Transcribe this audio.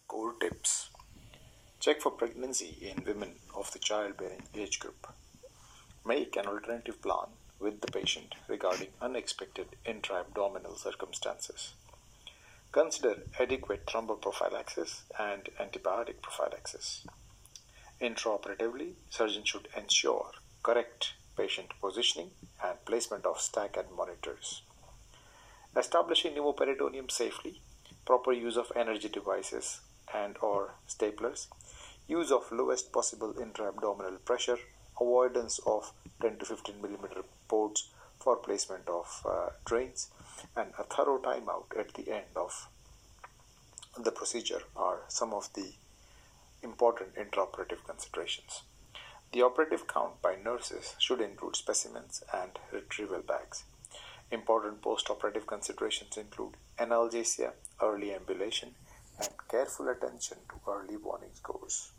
Core tips. Check for pregnancy in women of the childbearing age group. Make an alternative plan with the patient regarding unexpected intra-abdominal circumstances. Consider adequate thromboprophylaxis and antibiotic prophylaxis. Intraoperatively, surgeon should ensure correct patient positioning and placement of staggered monitors. Establishing pneumoperitoneum safely, proper use of energy devices and or staplers, use of lowest possible intra-abdominal pressure, avoidance of 10 to 15 millimeter ports for placement of drains, and a thorough timeout at the end of the procedure are some of the important intraoperative considerations. The operative count by nurses should include specimens and retrieval bags. Important post-operative considerations include analgesia, early ambulation, and careful attention to early warning scores.